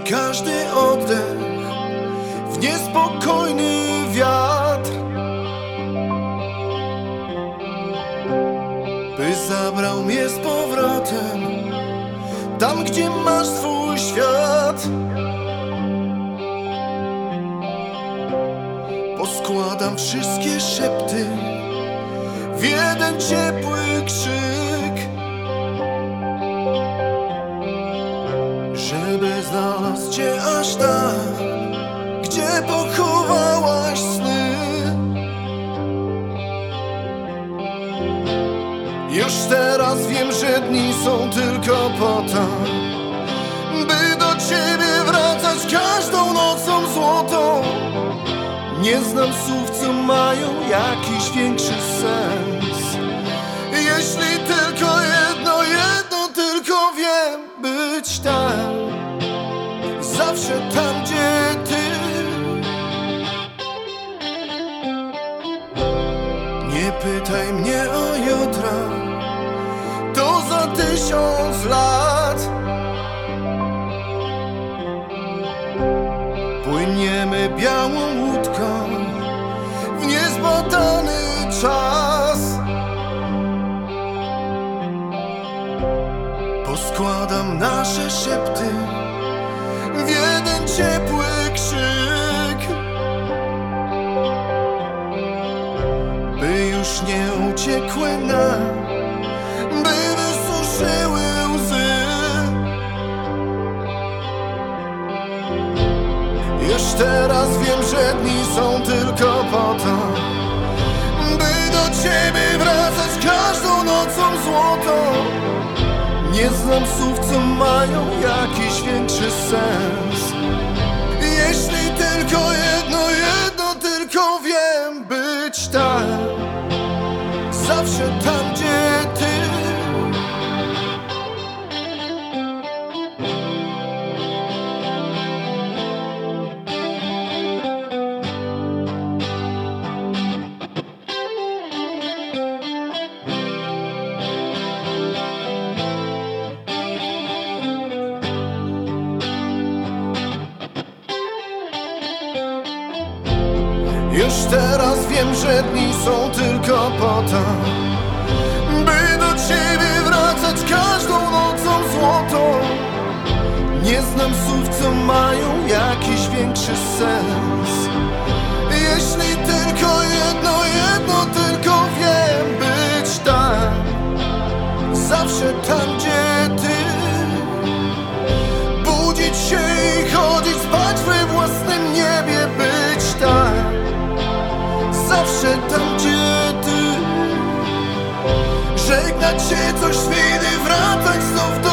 każdy oddech w niespokojny wiatr, by zabrał mnie z powrotem tam, gdzie masz swój świat. Poskładam wszystkie szepty w jeden ciepły krzyk, żeby znalazł Cię aż tam, gdzie pochowałaś sny. Już teraz wiem, że dni są tylko po to, by do Ciebie wracać każdą nocą złotą. Nie znam słów, co mają jakiś większy sens. Jeśli tylko jedno tylko wiem, być tam, zawsze tam, gdzie Ty. Nie pytaj mnie o jutro, to za 1000 lat. Płyniemy białą łódką w niezbadany czas. Poskładam nasze szepty w jeden ciepły krzyk, by już nie uciekły nam, by wysuszyły łzy. Już teraz wiem, że dni są tylko po to, by do Ciebie wracać każdą nocą złotą. Nie znam słów, co mają jakiś większy sens. Jeśli tylko jedno tylko wiem, być tam, zawsze tam, gdzie Ty. Już teraz wiem, że dni są tylko po to, by do Ciebie wracać każdą nocą złotą. Nie znam słów, co mają jakiś większy sens. Jeśli tylko jedno tylko wiem, być tam, zawsze tam, gdzie Ty. Budzić się i chodzić spać we własnym niebie, być tam, zawsze tam, gdzie Ty. Żegnać się co chwili, wracać znów